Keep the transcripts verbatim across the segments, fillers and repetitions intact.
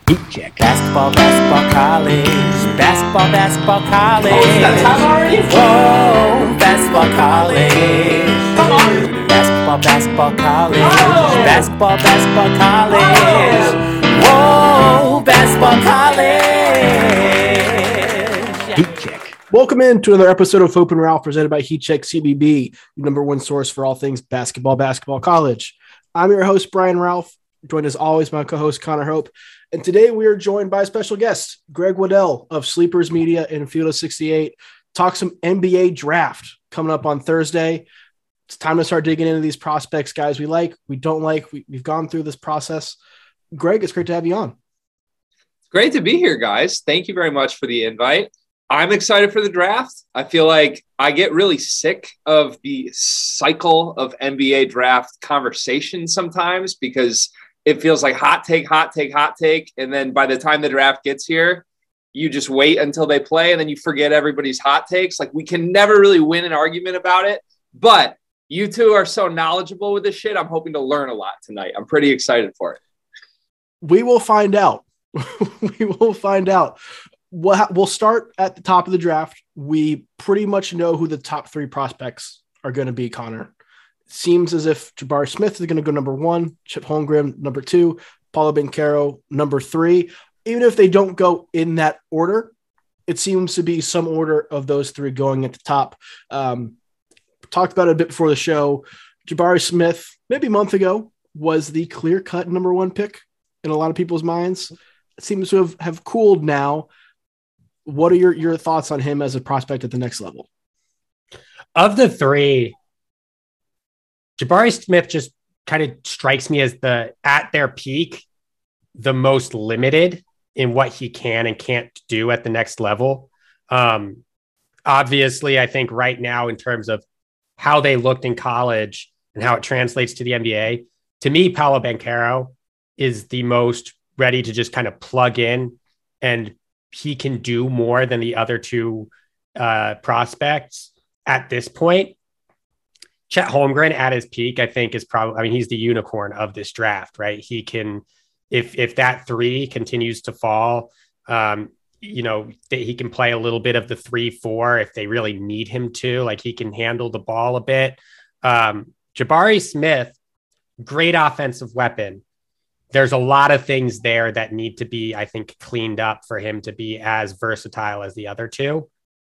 Heat check. Basketball, basketball, college. Basketball, basketball, college. Oh, is that time already? Whoa, basketball, college. Come on. Basketball, basketball, college. Oh. Basketball, basketball, college. Whoa, basketball, college. Heat check. Welcome in to another episode of Hope and Ralph presented by Heat Check C B B, your number one source for all things basketball, basketball, college. I'm your host, Brian Ralph, joined as always by my co-host, Connor Hope. And today we are joined by a special guest, Greg Waddell of Sleepers Media and Field of sixty-eight. Talk some N B A draft coming up on Thursday. It's time to start digging into these prospects, guys we like, we don't like. We, we've gone through this process. Greg, it's great to have you on. Great to be here, guys. Thank you very much for the invite. I'm excited for the draft. I feel like I get really sick of the cycle of N B A draft conversation sometimes because it feels like hot take, hot take, hot take. And then by the time the draft gets here, you just wait until they play and then you forget everybody's hot takes. Like we can never really win an argument about it, but you two are so knowledgeable with this shit. I'm hoping to learn a lot tonight. I'm pretty excited for it. We will find out. we will find out. We'll, ha- we'll start at the top of the draft. We pretty much know who the top three prospects are going to be, Connor. It seems as if Jabari Smith is going to go number one, Chip Holmgren number two, Paolo Banchero number three. Even if they don't go in that order, it seems to be some order of those three going at the top. Um, talked about it a bit before the show. Jabari Smith, maybe a month ago, was the clear-cut number one pick in a lot of people's minds. It seems to have, have cooled now. What are your, your thoughts on him as a prospect at the next level? Of the three, Jabari Smith just kind of strikes me as the, at their peak, the most limited in what he can and can't do at the next level. Um, obviously, I think right now in terms of how they looked in college and how it translates to the N B A, to me, Paolo Banchero is the most ready to just kind of plug in, and he can do more than the other two uh, prospects at this point. Chet Holmgren at his peak, I think is probably, I mean, he's the unicorn of this draft, right? He can, if, if that three continues to fall, um, you know, he can play a little bit of the three, four, if they really need him to, like he can handle the ball a bit. Um, Jabari Smith, great offensive weapon. There's a lot of things there that need to be, I think, cleaned up for him to be as versatile as the other two,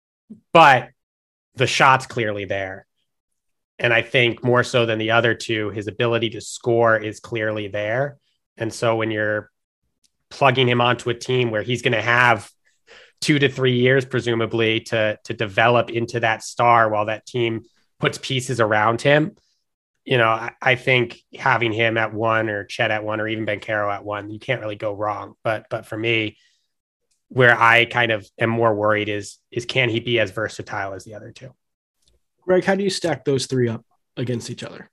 but the shot's clearly there. And I think more so than the other two, his ability to score is clearly there. And so when you're plugging him onto a team where he's going to have two to three years, presumably, to, to develop into that star while that team puts pieces around him, you know, I, I think having him at one or Chet at one or even Banchero at one, you can't really go wrong. But but for me, where I kind of am more worried is, is can he be as versatile as the other two? Greg, how do you stack those three up against each other?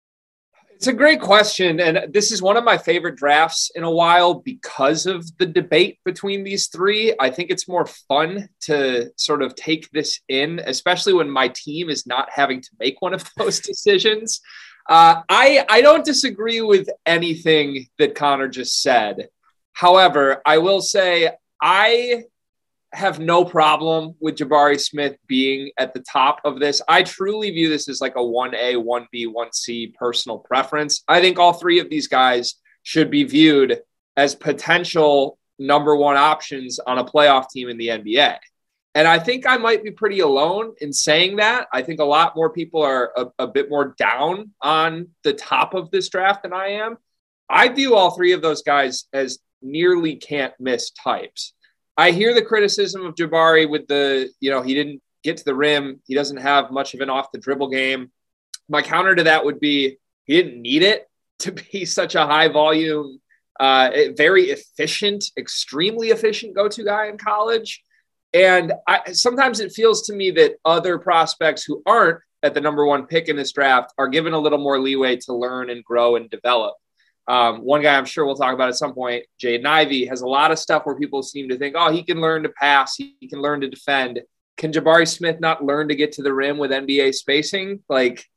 It's a great question. And this is one of my favorite drafts in a while because of the debate between these three. I think it's more fun to sort of take this in, especially when my team is not having to make one of those decisions. Uh, I, I don't disagree with anything that Connor just said. However, I will say I have no problem with Jabari Smith being at the top of this. I truly view this as like a one A, one B, one C personal preference. I think all three of these guys should be viewed as potential number one options on a playoff team in the N B A. And I think I might be pretty alone in saying that. I think a lot more people are a, a bit more down on the top of this draft than I am. I view all three of those guys as nearly can't miss types. I hear the criticism of Jabari with the, you know, he didn't get to the rim. He doesn't have much of an off the dribble game. My counter to that would be he didn't need it to be such a high volume, uh, very efficient, extremely efficient go-to guy in college. And I, sometimes it feels to me that other prospects who aren't at the number one pick in this draft are given a little more leeway to learn and grow and develop. Um, one guy I'm sure we'll talk about at some point, Jaden Ivey, has a lot of stuff where people seem to think, oh, he can learn to pass. He, he can learn to defend. Can Jabari Smith not learn to get to the rim with N B A spacing? Like,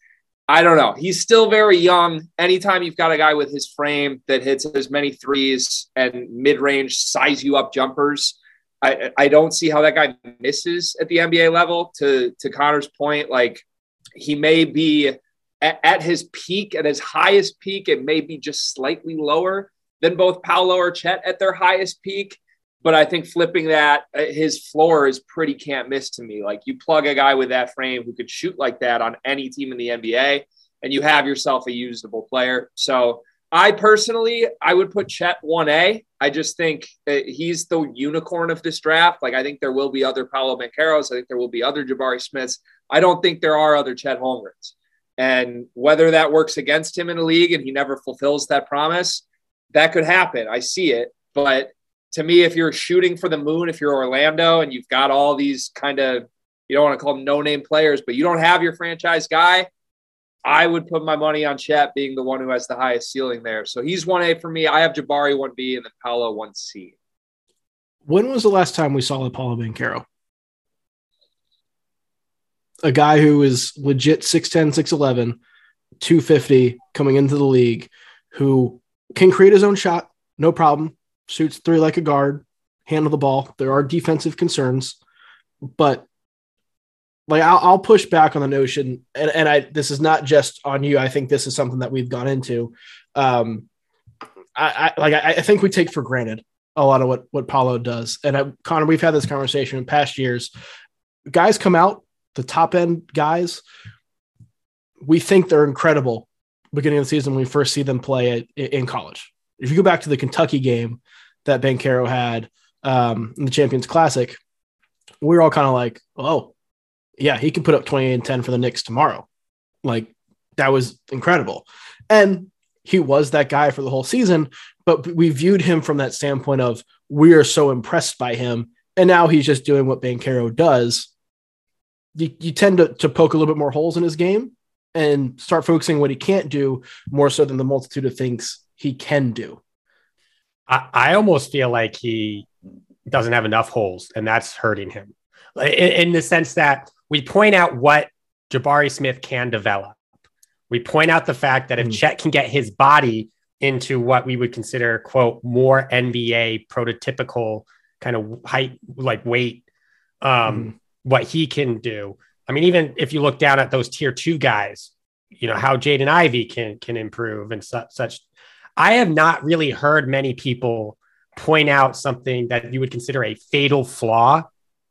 I don't know. He's still very young. Anytime you've got a guy with his frame that hits as many threes and mid-range size you up jumpers, I, I don't see how that guy misses at the N B A level. To, to Connor's point, like he may be at, at his peak, at his highest peak, it may be just slightly lower than both Paolo or Chet at their highest peak. But I think flipping that, his floor is pretty can't miss to me. Like you plug a guy with that frame who could shoot like that on any team in the N B A, and you have yourself a usable player. So I personally, I would put Chet one A. I just think he's the unicorn of this draft. Like I think there will be other Paolo Bancheros. I think there will be other Jabari Smiths. I don't think there are other Chet Holmgrens. And whether that works against him in a league and he never fulfills that promise, that could happen. I see it. But to me, if you're shooting for the moon, if you're Orlando and you've got all these kind of, you don't want to call them no-name players, but you don't have your franchise guy, I would put my money on Chet being the one who has the highest ceiling there. So he's one A for me. I have Jabari one B and then Paolo one C. When was the last time we saw a Paolo Banchero? A guy who is legit six ten, six eleven, two fifty coming into the league, who can create his own shot, no problem. Shoots three like a guard, handle the ball. There are defensive concerns, but like I'll, I'll push back on the notion, and, and I this is not just on you. I think this is something that we've gone into. Um, I, I like I, I think we take for granted a lot of what what Paolo does, and I, Connor, we've had this conversation in past years. Guys come out, the top end guys, we think they're incredible beginning of the season when we first see them play at, in college. If you go back to the Kentucky game that Banchero had um, in the Champions Classic, we were all kind of like, oh, yeah, he can put up twenty-eight and ten for the Knicks tomorrow. Like, that was incredible. And he was that guy for the whole season, but we viewed him from that standpoint of we are so impressed by him, and now he's just doing what Banchero does. You, you tend to, to poke a little bit more holes in his game and start focusing what he can't do more so than the multitude of things he can do. I, I almost feel like he doesn't have enough holes, and that's hurting him in, in the sense that we point out what Jabari Smith can develop. We point out the fact that if mm. Chet can get his body into what we would consider, quote, more N B A prototypical kind of height, like weight, um, mm. what he can do. I mean, even if you look down at those tier two guys, you know, how Jaden Ivey can, can improve and su- such. I have not really heard many people point out something that you would consider a fatal flaw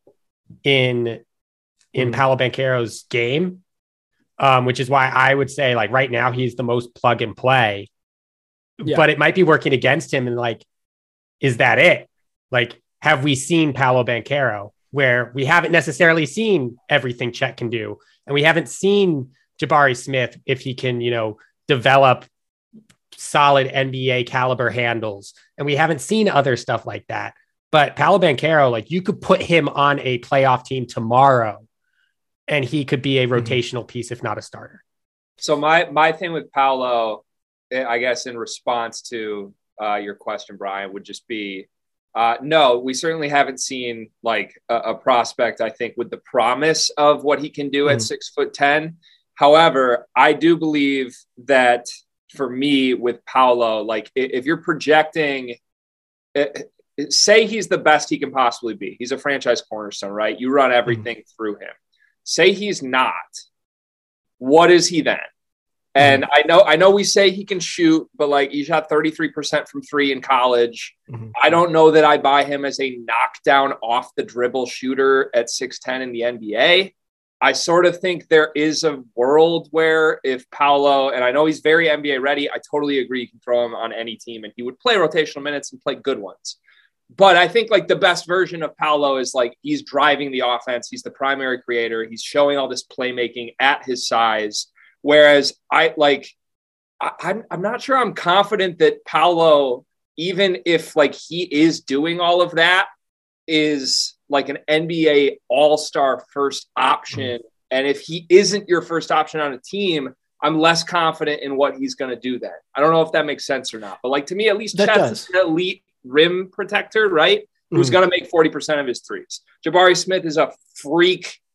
in, in mm. Paolo Banchero's game. Um, which is why I would say, like, right now he's the most plug and play, yeah. But it might be working against him. And like, is that it? Like, have we seen Paolo Banchero where we haven't necessarily seen everything Chet can do? And we haven't seen Jabari Smith, if he can, you know, develop solid N B A caliber handles. And we haven't seen other stuff like that. But Paolo Banchero, like, you could put him on a playoff team tomorrow, and he could be a rotational mm-hmm. piece, if not a starter. So my my thing with Paolo, I guess in response to uh, your question, Brian, would just be, uh, no, we certainly haven't seen like a, a prospect, I think, with the promise of what he can do mm-hmm. at six foot ten. However, I do believe that for me with Paolo, like if you're projecting, say he's the best he can possibly be. He's a franchise cornerstone, right? You run everything mm-hmm. through him. Say he's not, what is he then? And mm-hmm. I know, I know we say he can shoot, but like he shot thirty-three percent from three in college. Mm-hmm. I don't know that I buy him as a knockdown off the dribble shooter at six ten in the N B A. I sort of think there is a world where if Paolo, and I know he's very N B A ready, I totally agree. You can throw him on any team and he would play rotational minutes and play good ones. But I think like the best version of Paolo is like he's driving the offense. He's the primary creator. He's showing all this playmaking at his size. Whereas I like, I, I'm I'm not sure I'm confident that Paolo, even if like he is doing all of that, is like an N B A all-star first option. Mm-hmm. And if he isn't your first option on a team, I'm less confident in what he's going to do then. I don't know if that makes sense or not. But like to me, at least Chet's an elite rim protector, right? Mm-hmm. Who's going to make forty percent of his threes. Jabari Smith is a freak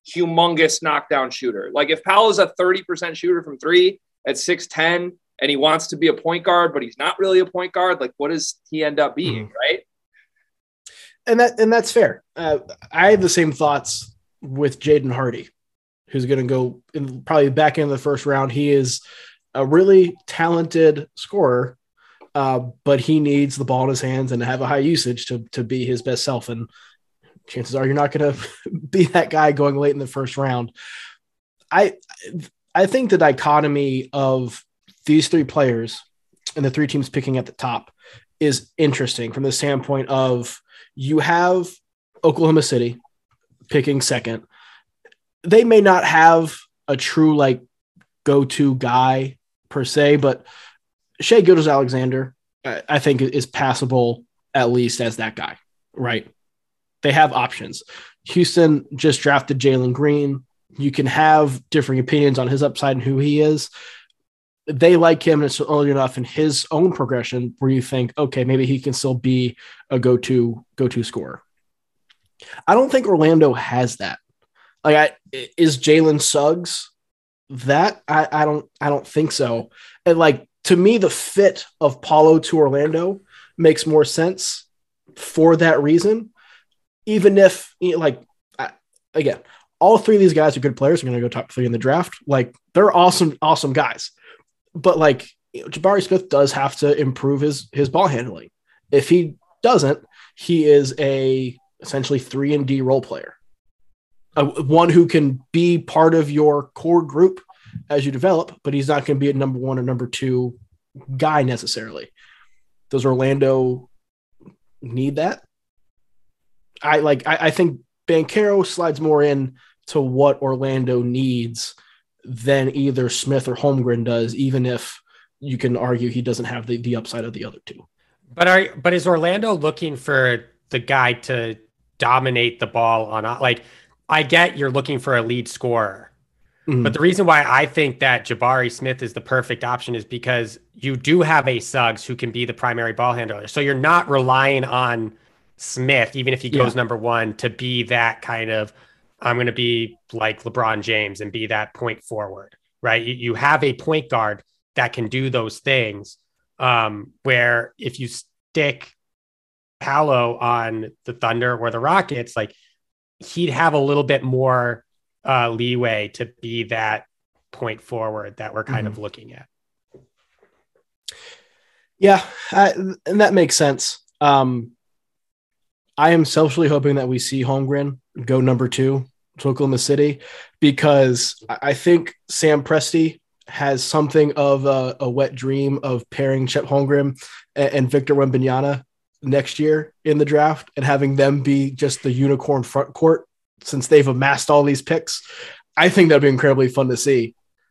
humongous knockdown shooter. Like if Paolo's a thirty percent shooter from three at six ten and he wants to be a point guard, but he's not really a point guard, like what does he end up being, mm-hmm. right? And that and that's fair. Uh, I have the same thoughts with Jaden Hardy, who's going to go in probably back into the first round. He is a really talented scorer, uh, but he needs the ball in his hands and to have a high usage to to be his best self. And chances are you're not going to be that guy going late in the first round. I I think the dichotomy of these three players and the three teams picking at the top is interesting from the standpoint of you have Oklahoma City picking second. They may not have a true like go-to guy per se, but Shai Gilgeous-Alexander, I, I think is passable at least as that guy, right? They have options. Houston just drafted Jalen Green. You can have differing opinions on his upside and who he is. They like him, and it's early enough in his own progression where you think, okay, maybe he can still be a go-to go-to scorer. I don't think Orlando has that. Like, I, is Jalen Suggs that? I, I don't. I don't think so. And like to me, the fit of Paolo to Orlando makes more sense for that reason. Even if, you know, like, I, again, all three of these guys are good players. Are going to go top three in the draft. Like, they're awesome, awesome guys. But like, you know, Jabari Smith does have to improve his his ball handling. If he doesn't, he is a essentially three and D role player, a, one who can be part of your core group as you develop, but he's not going to be a number one or number two guy necessarily. Does Orlando need that? I like. I, I think Banchero slides more in to what Orlando needs than either Smith or Holmgren does, even if you can argue he doesn't have the, the upside of the other two. But are but is Orlando looking for the guy to dominate the ball on, like, I get you're looking for a lead scorer, mm-hmm. but the reason why I think that Jabari Smith is the perfect option is because you do have a Suggs who can be the primary ball handler. So you're not relying on Smith, even if he goes yeah. number one, to be that kind of, I'm going to be like LeBron James and be that point forward, right? You, you have a point guard that can do those things, um, where if you stick Paolo on the Thunder or the Rockets, like, he'd have a little bit more uh, leeway to be that point forward that we're kind mm-hmm. of looking at. Yeah, I, and that makes sense. Um, I am selfishly hoping that we see Holmgren go number two to Oklahoma City, because I think Sam Presti has something of a, a wet dream of pairing Chet Holmgren and, and Victor Wembanyama next year in the draft and having them be just the unicorn front court since they've amassed all these picks. I think that'd be incredibly fun to see.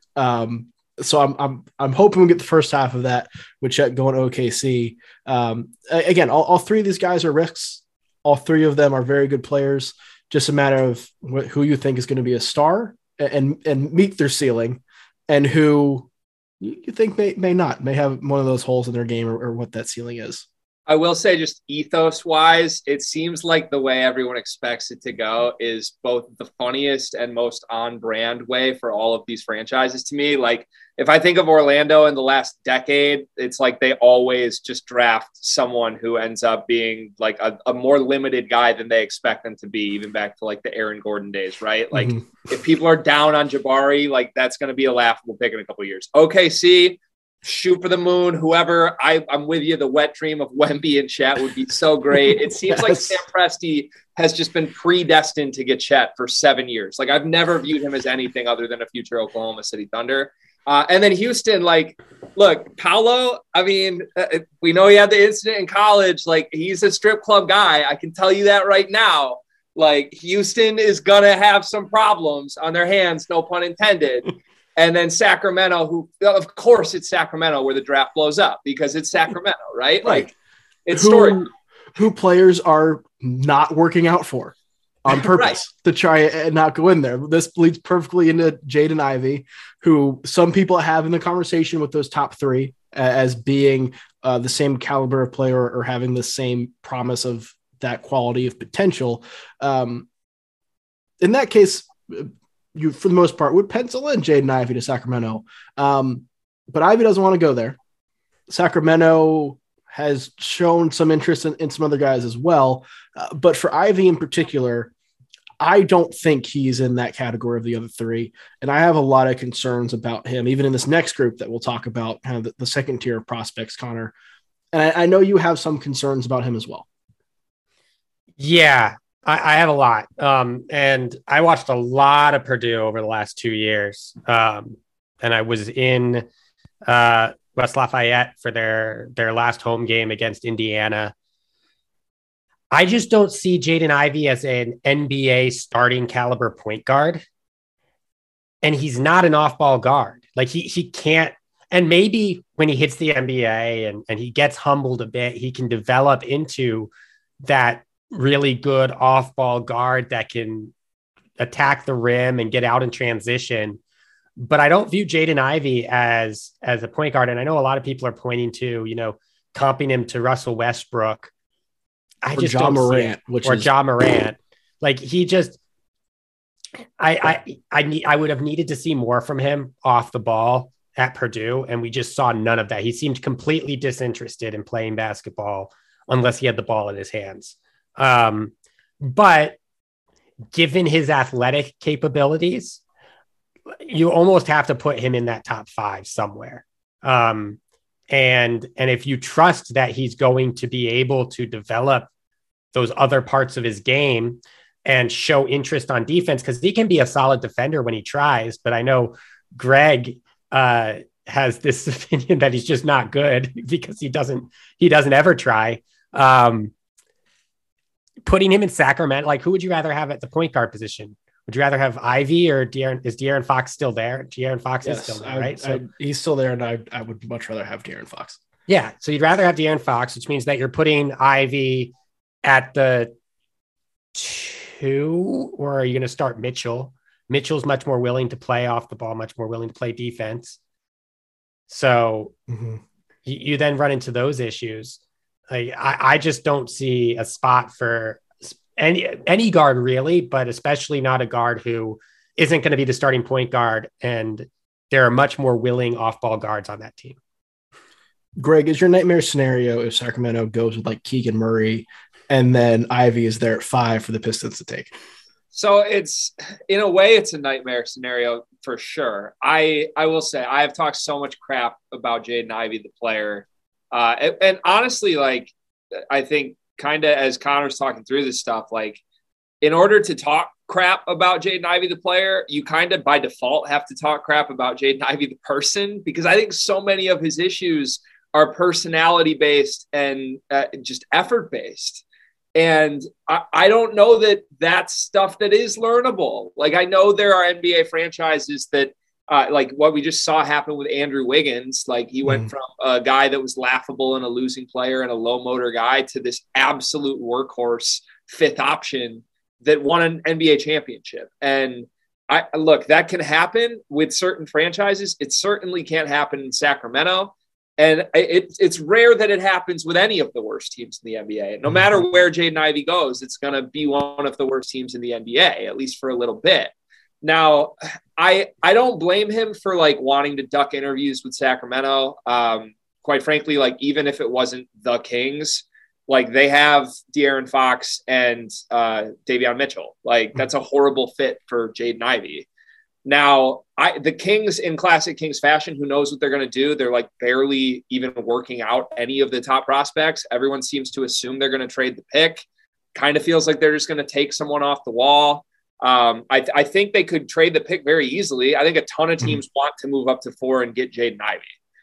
Um, so I'm, I'm, I'm hoping we get the first half of that with Chet going to O K C. Um, again, all, all three of these guys are risks. All three of them are very good players. Just a matter of wh- who you think is going to be a star and, and meet their ceiling, and who you think may, may not, may have one of those holes in their game, or, or what that ceiling is. I will say, just ethos wise, it seems like the way everyone expects it to go is both the funniest and most on brand way for all of these franchises to me. Like, if I think of Orlando in the last decade, it's like they always just draft someone who ends up being like a, a more limited guy than they expect them to be, even back to like the Aaron Gordon days, right? Like, mm-hmm. if people are down on Jabari, like, that's going to be a laughable pick in a couple of years. O K C, shoot for the moon, whoever. I, I'm with you. The wet dream of Wemby and Chet would be so great. It seems yes. like Sam Presti has just been predestined to get Chet for seven years. Like, I've never viewed him as anything other than a future Oklahoma City Thunder. Uh, and then Houston, like, look, Paolo, I mean, uh, we know he had the incident in college. Like, he's a strip club guy. I can tell you that right now. Like, Houston is going to have some problems on their hands, no pun intended. And then Sacramento, who, of course, it's Sacramento where the draft blows up, because it's Sacramento, right? Right. Like, it's who, story. Who players are not working out for on purpose right. to try and not go in there. This leads perfectly into Jaden Ivey, who some people have in the conversation with those top three as being uh, the same caliber of player, or having the same promise of that quality of potential. Um, in that case, you, for the most part, would pencil in Jaden Ivey to Sacramento. Um, but Ivey doesn't want to go there. Sacramento has shown some interest in, in some other guys as well. Uh, but for Ivey in particular, I don't think he's in that category of the other three. And I have a lot of concerns about him, even in this next group that we'll talk about, kind of the, the second tier of prospects, Connor. And I, I know you have some concerns about him as well. Yeah, I, I have a lot. Um, and I watched a lot of Purdue over the last two years. Um, and I was in uh, West Lafayette for their, their last home game against Indiana. I just don't see Jaden Ivey as an N B A starting caliber point guard. And he's not an off-ball guard. Like he he can't, and maybe when he hits the N B A and, and he gets humbled a bit, he can develop into that really good off-ball guard that can attack the rim and get out in transition. But I don't view Jaden Ivey as, as a point guard. And I know a lot of people are pointing to, you know, comping him to Russell Westbrook. I or just John don't Morant, see it. which or is John Morant. Like he just, I, I, I need, I would have needed to see more from him off the ball at Purdue. And we just saw none of that. He seemed completely disinterested in playing basketball unless he had the ball in his hands. Um, but given his athletic capabilities, you almost have to put him in that top five somewhere. Um, And and if you trust that he's going to be able to develop those other parts of his game and show interest on defense, because he can be a solid defender when he tries. But I know Greg uh, has this opinion that he's just not good because he doesn't he doesn't ever try. Um, putting him in Sacramento, like who would you rather have at the point guard position? Would you rather have Ivy or De'Aaron? Is De'Aaron Fox still there? De'Aaron Fox yes, is still there, I, right? So I, he's still there, and I, I would much rather have De'Aaron Fox. Yeah, so you'd rather have De'Aaron Fox, which means that you're putting Ivy at the two, or are you going to start Mitchell? Mitchell's much more willing to play off the ball, much more willing to play defense. So mm-hmm. you, you then run into those issues. Like, I, I just don't see a spot for any any guard really, but especially not a guard who isn't going to be the starting point guard. And there are much more willing off-ball guards on that team. Greg, is your nightmare scenario if Sacramento goes with like Keegan Murray and then Ivy is there at five for the Pistons to take? So it's, in a way, it's a nightmare scenario for sure. I I will say I have talked so much crap about Jaden Ivey, the player. Uh, and, and honestly, like, I think kind of as Connor's talking through this stuff, like, in order to talk crap about Jaden Ivey, the player, you kind of by default have to talk crap about Jaden Ivey, the person, because I think so many of his issues are personality based and uh, just effort based. And I, I don't know that that's stuff that is learnable. Like, I know there are N B A franchises that uh, like what we just saw happen with Andrew Wiggins. Like, he went mm. from a guy that was laughable and a losing player and a low motor guy to this absolute workhorse fifth option that won an N B A championship. And I look, that can happen with certain franchises. It certainly can't happen in Sacramento. And it, it's rare that it happens with any of the worst teams in the N B A. No matter where Jaden Ivey goes, it's going to be one of the worst teams in the N B A, at least for a little bit. Now, I I don't blame him for, like, wanting to duck interviews with Sacramento. Um, quite frankly, like, even if it wasn't the Kings, like, they have De'Aaron Fox and uh, Davion Mitchell. Like, that's a horrible fit for Jaden Ivey. Now, I, the Kings, in classic Kings fashion, who knows what they're going to do? They're, like, barely even working out any of the top prospects. Everyone seems to assume they're going to trade the pick. Kind of feels like they're just going to take someone off the wall. Um, I, I think they could trade the pick very easily. I think a ton of teams mm-hmm. want to move up to four and get Jaden Ivey.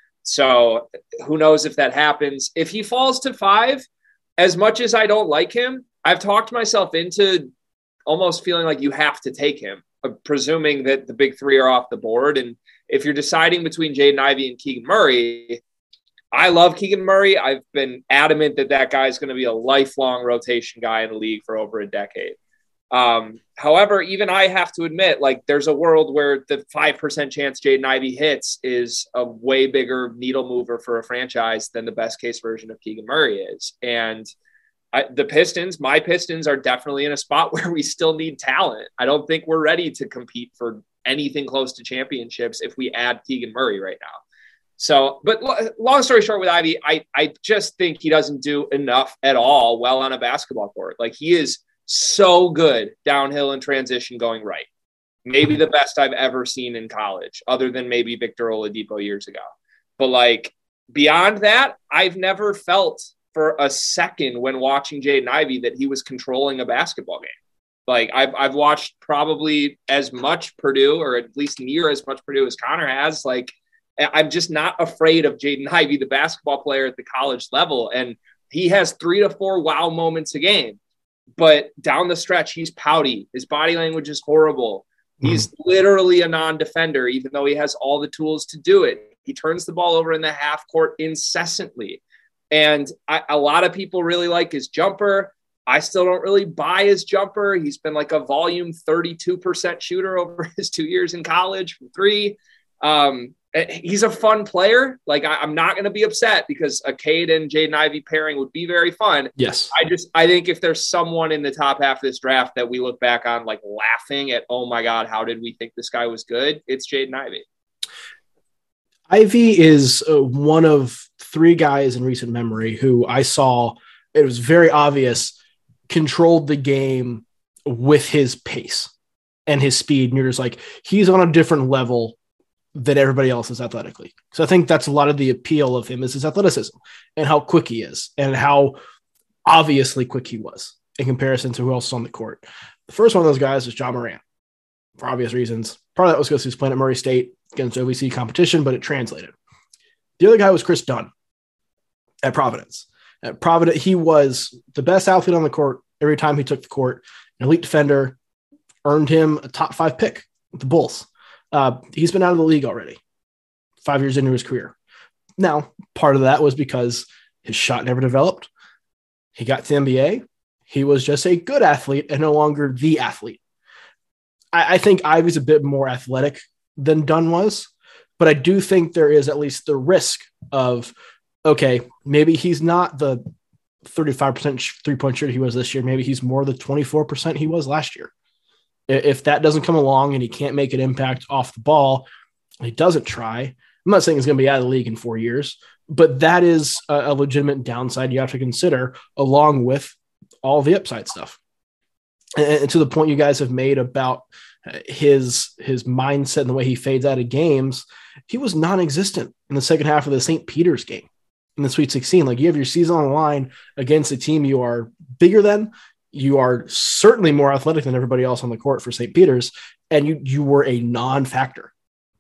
So who knows if that happens. If he falls to five, as much as I don't like him, I've talked myself into almost feeling like you have to take him, presuming that the big three are off the board. And if you're deciding between Jaden Ivey and Keegan Murray, I love Keegan Murray. I've been adamant that that guy is going to be a lifelong rotation guy in the league for over a decade. Um, however, even I have to admit, like, there's a world where the five percent chance Jaden Ivey hits is a way bigger needle mover for a franchise than the best case version of Keegan Murray is. And I, the Pistons, my Pistons are definitely in a spot where we still need talent. I don't think we're ready to compete for anything close to championships if we add Keegan Murray right now. So, but long story short with Ivey, I, I just think he doesn't do enough at all well on a basketball court. Like, he is so good downhill in transition going right. Maybe the best I've ever seen in college, other than maybe Victor Oladipo years ago. But like, beyond that, I've never felt for a second when watching Jaden Ivey that he was controlling a basketball game. Like, I've, I've watched probably as much Purdue, or at least near as much Purdue as Connor has. Like, I'm just not afraid of Jaden Ivey, the basketball player at the college level. And he has three to four wow moments a game. But down the stretch, he's pouty. His body language is horrible. He's mm. literally a non-defender, even though he has all the tools to do it. He turns the ball over in the half court incessantly. And I, a lot of people really like his jumper. I still don't really buy his jumper. He's been like a volume thirty-two percent shooter over his two years in college from three. Um, he's a fun player. Like, I, I'm not going to be upset because a Cade and Jaden Ivey pairing would be very fun. Yes. I just, I think if there's someone in the top half of this draft that we look back on, like, laughing at, oh my God, how did we think this guy was good? It's Jaden Ivey. Ivey is uh, one of three guys in recent memory who I saw, it was very obvious, controlled the game with his pace and his speed. And you're just like, he's on a different level than everybody else is athletically. So I think that's a lot of the appeal of him is his athleticism and how quick he is and how obviously quick he was in comparison to who else is on the court. The first one of those guys is Ja Morant for obvious reasons. Part of that was because he was playing at Murray State against O V C competition, but it translated. The other guy was Chris Dunn at Providence. At Providence, he was the best athlete on the court every time he took the court. An elite defender, earned him a top five pick with the Bulls. Uh, he's been out of the league already, five years into his career. Now, part of that was because his shot never developed. He got to the N B A. He was just a good athlete and no longer the athlete. I, I think Ivey's a bit more athletic than Dunn was, but I do think there is at least the risk of, okay, maybe he's not the thirty-five percent three-point shooter he was this year. Maybe he's more the twenty-four percent he was last year. If that doesn't come along and he can't make an impact off the ball, he doesn't try. I'm not saying he's going to be out of the league in four years, but that is a, a legitimate downside you have to consider along with all the upside stuff. And, and to the point you guys have made about his, his mindset and the way he fades out of games, he was non-existent in the second half of the Saint Peter's game in the Sweet sixteen. Like, you have your season on the line against a team you are bigger than. You are certainly more athletic than everybody else on the court for Saint Peter's, and you you were a non-factor.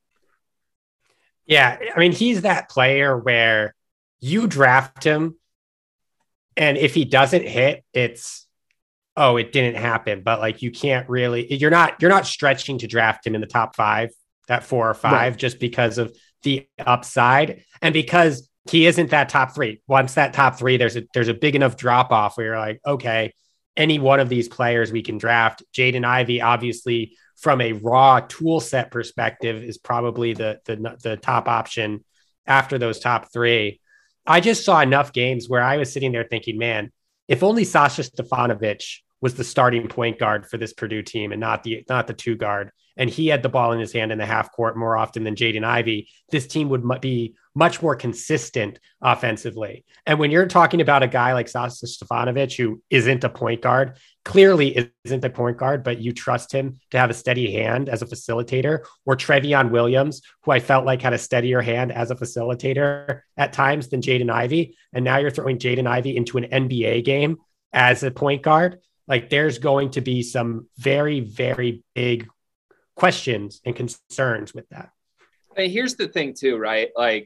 Yeah, I mean, he's that player where you draft him, and if he doesn't hit, it's, oh, it didn't happen. But like, you can't really, you're not you're not stretching to draft him in the top five, that four or five, right, just because of the upside and because he isn't that top three. Once that top three, there's a there's a big enough drop off where you're like, okay, any one of these players we can draft. Jaden Ivey, obviously, from a raw tool set perspective, is probably the, the, the top option after those top three. I just saw enough games where I was sitting there thinking, man, if only Sasha Stefanovic was the starting point guard for this Purdue team and not the not the two guard, and he had the ball in his hand in the half court more often than Jaden Ivey, this team would be much more consistent offensively. And when you're talking about a guy like Sasha Stefanovic, who isn't a point guard, clearly isn't a point guard, but you trust him to have a steady hand as a facilitator, or Trevion Williams, who I felt like had a steadier hand as a facilitator at times than Jaden Ivey. And now you're throwing Jaden Ivey into an N B A game as a point guard. Like, there's going to be some very, very big questions and concerns with that. I mean, here's the thing too, right? Like,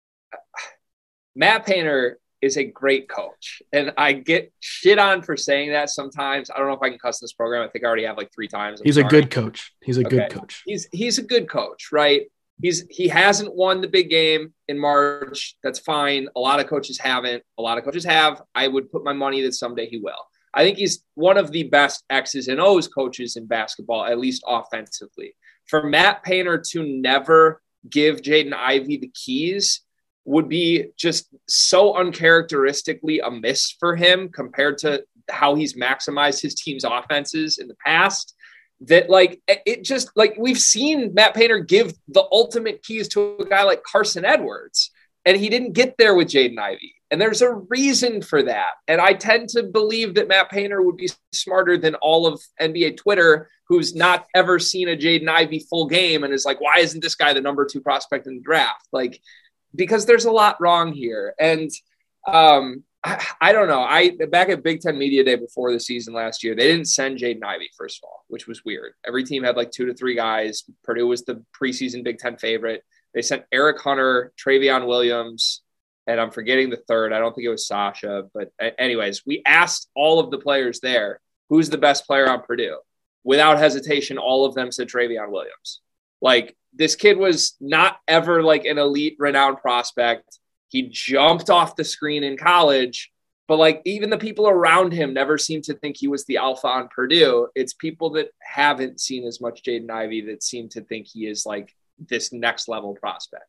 Matt Painter is a great coach, and I get shit on for saying that sometimes. I don't know if I can cuss this program. I think I already have like three times. I'm he's sorry. a good coach. He's a okay. good coach. He's he's a good coach, right? He's he hasn't won the big game in March. That's fine. A lot of coaches haven't. A lot of coaches have. I would put my money that someday he will. I think he's one of the best X's and O's coaches in basketball, at least offensively. For Matt Painter to never give Jaden Ivey the keys, would be just so uncharacteristically amiss for him compared to how he's maximized his team's offenses in the past, that like, it just like we've seen Matt Painter give the ultimate keys to a guy like Carson Edwards, and he didn't get there with Jaden Ivey. And there's a reason for that. And I tend to believe that Matt Painter would be smarter than all of N B A Twitter, who's not ever seen a Jaden Ivey full game and is like, why isn't this guy the number two prospect in the draft? Like, because there's a lot wrong here. And um, I, I don't know. I back at Big Ten Media Day before the season last year, they didn't send Jaden Ivey, first of all, which was weird. Every team had like two to three guys. Purdue was the preseason Big Ten favorite. They sent Eric Hunter, Travion Williams, and I'm forgetting the third. I don't think it was Sasha. But anyways, we asked all of the players there, who's the best player on Purdue? Without hesitation, all of them said Travion Williams. Like, this kid was not ever like an elite renowned prospect. He jumped off the screen in college, but like even the people around him never seemed to think he was the alpha on Purdue. It's people that haven't seen as much Jaden Ivey that seem to think he is like this next level prospect.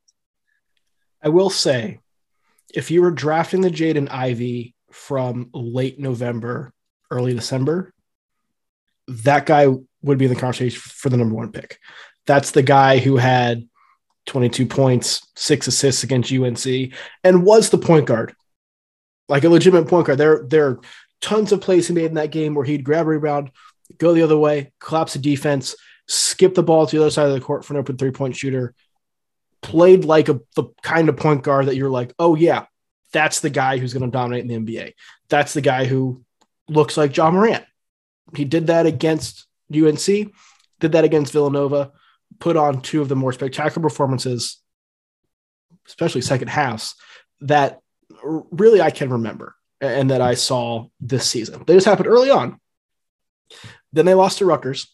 I will say, if you were drafting the Jaden Ivey from late November, early December, that guy would be in the conversation for the number one pick. That's the guy who had twenty-two points, six assists against U N C, and was the point guard, like a legitimate point guard. There, there are tons of plays he made in that game where he'd grab a rebound, go the other way, collapse the defense, skip the ball to the other side of the court for an open three-point shooter, played like a the kind of point guard that you're like, oh, yeah, that's the guy who's going to dominate in the N B A. That's the guy who looks like Ja Morant. He did that against U N C, did that against Villanova, put on two of the more spectacular performances, especially second halves, that really I can remember and that I saw this season. They just happened early on. Then they lost to Rutgers.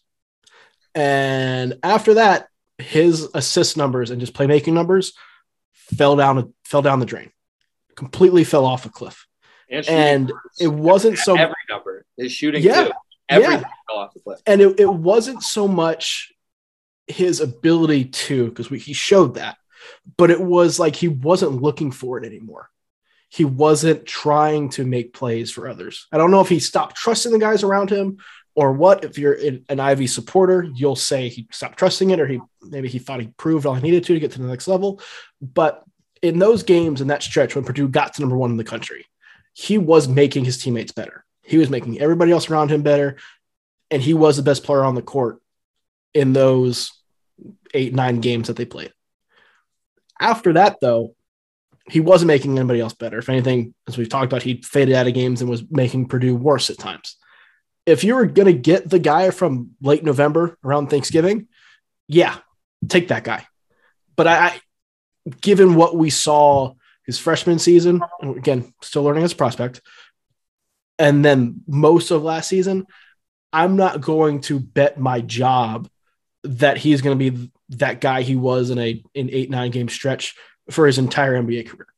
And after that, his assist numbers and just playmaking numbers fell down, fell down the drain, completely fell off a cliff. And, and it wasn't so every number is shooting. Yeah, too. Everything yeah. fell off the cliff. And it, it wasn't so much his ability to, because he showed that, but it was like he wasn't looking for it anymore. He wasn't trying to make plays for others. I don't know if he stopped trusting the guys around him or what. If you're an Ivy supporter, you'll say he stopped trusting it, or he maybe he thought he proved all he needed to to get to the next level. But in those games, in that stretch when Purdue got to number one in the country, he was making his teammates better. He was making everybody else around him better, and he was the best player on the court in those eight, nine games that they played. After that, though, he wasn't making anybody else better. If anything, as we've talked about, he faded out of games and was making Purdue worse at times. If you were going to get the guy from late November around Thanksgiving, yeah, take that guy. But I, I given what we saw his freshman season, and again, still learning as a prospect, and then most of last season, I'm not going to bet my job that he's going to be that guy he was in a an eight, nine game stretch for his entire N B A career.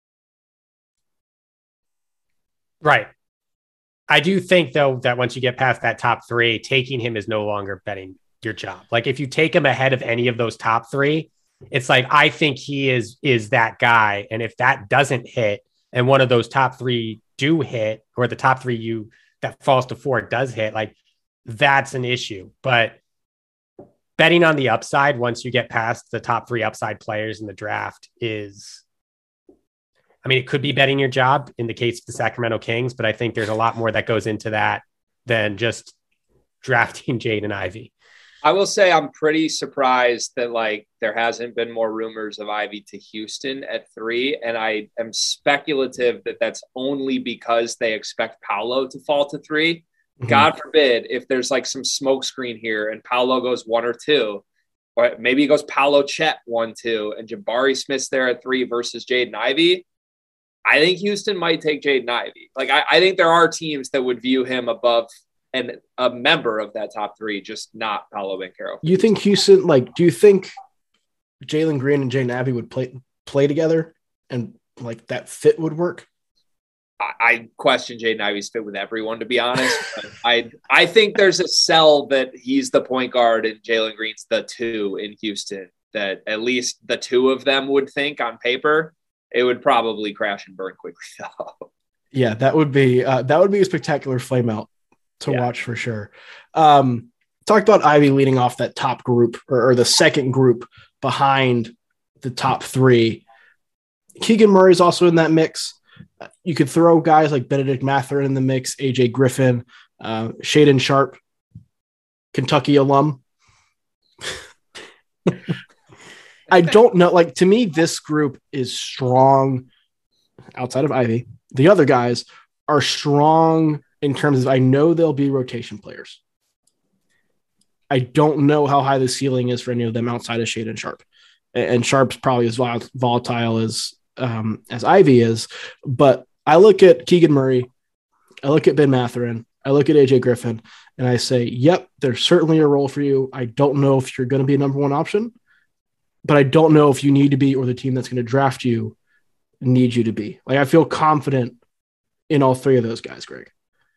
Right. I do think, though, that once you get past that top three, taking him is no longer betting your job. Like, if you take him ahead of any of those top three, it's like, I think he is, is that guy. And if that doesn't hit and one of those top three do hit, or the top three you that falls to four does hit, like, that's an issue. But betting on the upside once you get past the top three upside players in the draft is, I mean, it could be betting your job in the case of the Sacramento Kings, but I think there's a lot more that goes into that than just drafting Jaden Ivey. I will say I'm pretty surprised that like there hasn't been more rumors of Ivey to Houston at three. And I am speculative that that's only because they expect Paolo to fall to three. Mm-hmm. God forbid if there's like some smoke screen here and Paolo goes one or two, or maybe he goes Paolo Chet one, two, and Jabari Smith's there at three versus Jaden Ivey. I think Houston might take Jaden Ivey. Like, I, I think there are teams that would view him above and a member of that top three, just not Paolo Banchero. You think Houston, like, do you think Jalen Green and Jaden Ivey would play play together and like that fit would work? I, I question Jaden Ivey's fit with everyone, to be honest. I I think there's a sell that he's the point guard and Jalen Green's the two in Houston, that at least the two of them would think on paper. It would probably crash and burn quickly though. Yeah, that would be uh, that would be a spectacular flame out to yeah. watch for sure. Um, talked about Ivy leading off that top group or, or the second group behind the top three. Keegan Murray is also in that mix. You could throw guys like Benedict Mathurin in the mix, A J Griffin, uh, Shaedon Sharpe, Kentucky alum. I don't know. Like, to me, this group is strong outside of Ivy. The other guys are strong in terms of I know they'll be rotation players. I don't know how high the ceiling is for any of them outside of Shaedon Sharpe. And Sharpe's probably as volatile as um, as Ivy is. But I look at Keegan Murray, I look at Ben Mathurin, I look at A J Griffin, and I say, yep, there's certainly a role for you. I don't know if you're going to be a number one option, but I don't know if you need to be or the team that's going to draft you needs you to be. Like, I feel confident in all three of those guys, Greg.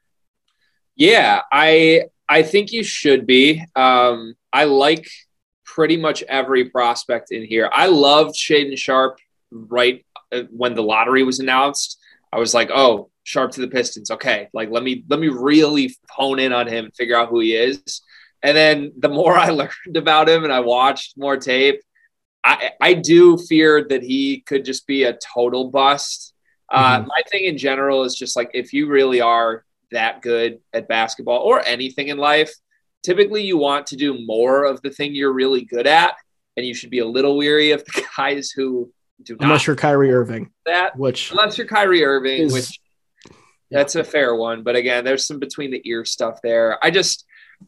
Yeah, I I think you should be. Um, I like pretty much every prospect in here. I loved Shaedon Sharpe right when the lottery was announced. I was like, oh, Sharpe to the Pistons. Okay, like let me let me really hone in on him and figure out who he is. And then the more I learned about him and I watched more tape, I, I do fear that he could just be a total bust. Mm-hmm. Uh, my thing in general is just like, if you really are that good at basketball or anything in life, typically you want to do more of the thing you're really good at. And you should be a little weary of the guys who do not. Unless you're Kyrie Irving. That, which unless you're Kyrie Irving, is, which that's a fair one. But again, there's some between the ear stuff there. I just,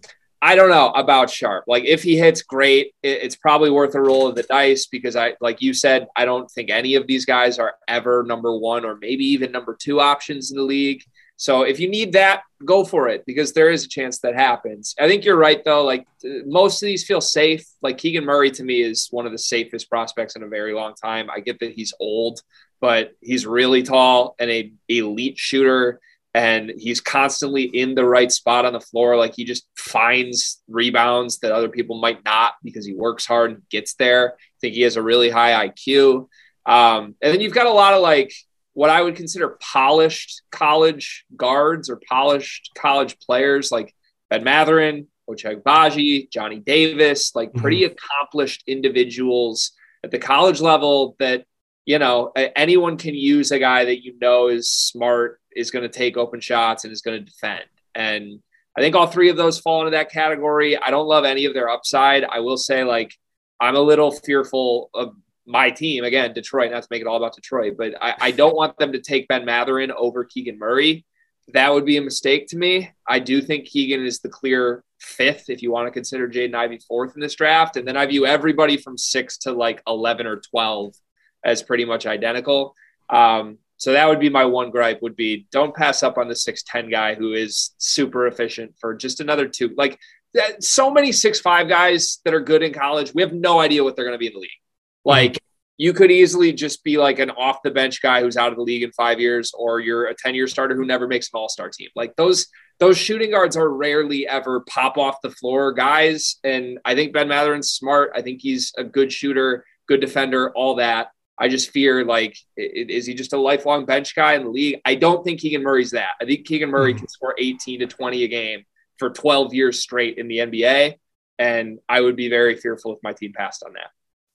I don't know about Sharpe. Like, if he hits, great. It's probably worth a roll of the dice because I, like you said, I don't think any of these guys are ever number one or maybe even number two options in the league. So if you need that, go for it because there is a chance that happens. I think you're right though. Like, most of these feel safe. Like, Keegan Murray to me is one of the safest prospects in a very long time. I get that he's old, but he's really tall and a elite shooter. And he's constantly in the right spot on the floor. Like, he just finds rebounds that other people might not because he works hard and gets there. I think he has a really high I Q. Um, and then you've got a lot of like what I would consider polished college guards or polished college players like Ben Mathurin, Ochai Agbaji, Johnny Davis, like pretty mm-hmm. accomplished individuals at the college level that, you know, anyone can use a guy that you know is smart, is going to take open shots, and is going to defend. And I think all three of those fall into that category. I don't love any of their upside. I will say, like, I'm a little fearful of my team. Again, Detroit, not to make it all about Detroit, but I, I don't want them to take Ben Mathurin over Keegan Murray. That would be a mistake to me. I do think Keegan is the clear fifth if you want to consider Jaden Ivey fourth in this draft. And then I view everybody from six to like eleven or twelve as pretty much identical. Um, so that would be my one gripe would be don't pass up on the six ten guy who is super efficient for just another two. Like, so many six five guys that are good in college, we have no idea what they're going to be in the league. Like, you could easily just be like an off the bench guy who's out of the league in five years, or you're a ten year starter who never makes an all-star team. Like, those, those shooting guards are rarely ever pop off the floor guys. And I think Ben Mathurin's smart. I think he's a good shooter, good defender, all that. I just fear, like, is he just a lifelong bench guy in the league? I don't think Keegan Murray's that. I think Keegan Murray mm. can score eighteen to twenty a game for twelve years straight in the N B A. And I would be very fearful if my team passed on that.